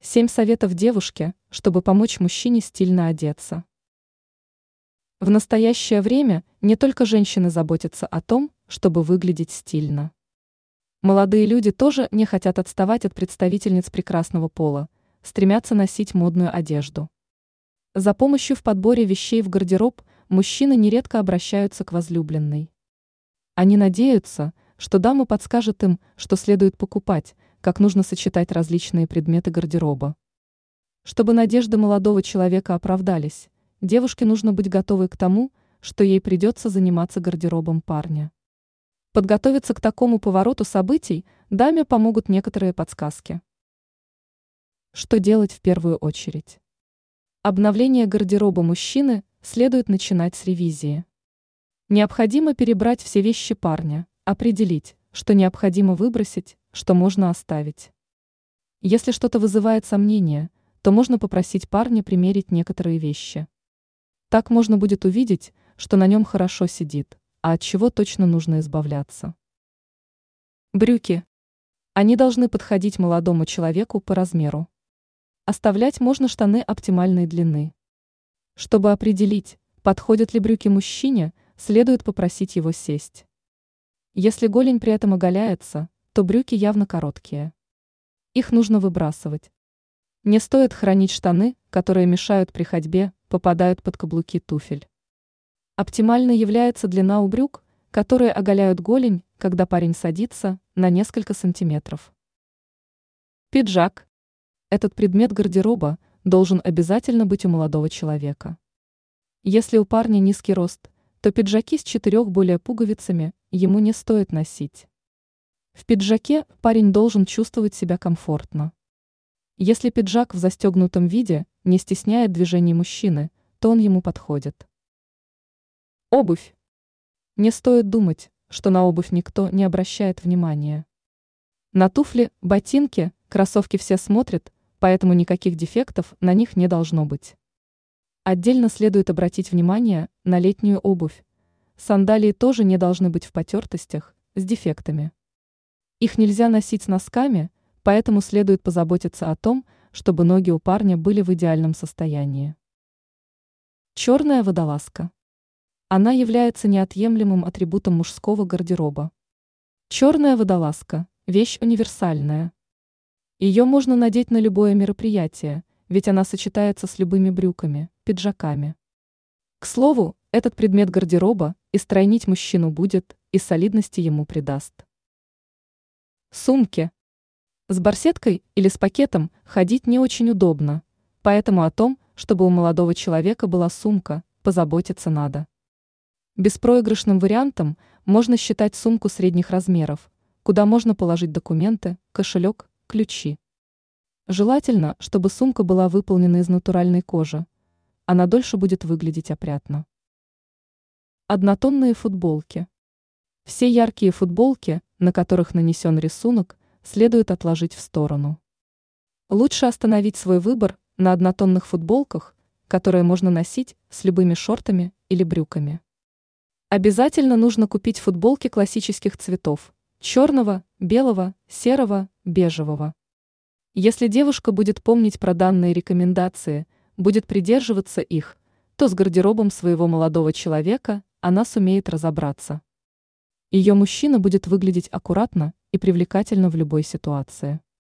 7 советов девушке, чтобы помочь мужчине стильно одеться. В настоящее время не только женщины заботятся о том, чтобы выглядеть стильно. Молодые люди тоже не хотят отставать от представительниц прекрасного пола, стремятся носить модную одежду. За помощью в подборе вещей в гардероб мужчины нередко обращаются к возлюбленной. Они надеются, что дама подскажет им, что следует покупать, как нужно сочетать различные предметы гардероба. Чтобы надежды молодого человека оправдались, девушке нужно быть готовой к тому, что ей придется заниматься гардеробом парня. Подготовиться к такому повороту событий даме помогут некоторые подсказки. Что делать в первую очередь? Обновление гардероба мужчины следует начинать с ревизии. Необходимо перебрать все вещи парня, определить, что необходимо выбросить, что можно оставить. Если что-то вызывает сомнения, то можно попросить парня примерить некоторые вещи. Так можно будет увидеть, что на нем хорошо сидит, а от чего точно нужно избавляться. Брюки. Они должны подходить молодому человеку по размеру. Оставлять можно штаны оптимальной длины. Чтобы определить, подходят ли брюки мужчине, следует попросить его сесть. Если голень при этом оголяется, то брюки явно короткие. Их нужно выбрасывать. Не стоит хранить штаны, которые мешают при ходьбе, попадают под каблуки туфель. Оптимальной является длина у брюк, которые оголяют голень, когда парень садится, на несколько сантиметров. Пиджак. Этот предмет гардероба должен обязательно быть у молодого человека. Если у парня низкий рост, то пиджаки с 4 более пуговицами ему не стоит носить. В пиджаке парень должен чувствовать себя комфортно. Если пиджак в застегнутом виде не стесняет движений мужчины, то он ему подходит. Обувь. Не стоит думать, что на обувь никто не обращает внимания. На туфли, ботинки, кроссовки все смотрят, поэтому никаких дефектов на них не должно быть. Отдельно следует обратить внимание на летнюю обувь. Сандалии тоже не должны быть в потертостях, с дефектами. Их нельзя носить с носками, поэтому следует позаботиться о том, чтобы ноги у парня были в идеальном состоянии. Черная водолазка. Она является неотъемлемым атрибутом мужского гардероба. Черная водолазка – вещь универсальная. Ее можно надеть на любое мероприятие, ведь она сочетается с любыми брюками, пиджаками. К слову, этот предмет гардероба и стройнить мужчину будет, и солидности ему придаст. Сумки. С барсеткой или с пакетом ходить не очень удобно, поэтому о том, чтобы у молодого человека была сумка, позаботиться надо. Беспроигрышным вариантом можно считать сумку средних размеров, куда можно положить документы, кошелек, ключи. Желательно, чтобы сумка была выполнена из натуральной кожи. Она дольше будет выглядеть опрятно. Однотонные футболки. Все яркие футболки, на которых нанесен рисунок, следует отложить в сторону. Лучше остановить свой выбор на однотонных футболках, которые можно носить с любыми шортами или брюками. Обязательно нужно купить футболки классических цветов – черного, белого, серого, бежевого. Если девушка будет помнить про данные рекомендации, будет придерживаться их, то с гардеробом своего молодого человека она сумеет разобраться. Ее мужчина будет выглядеть аккуратно и привлекательно в любой ситуации.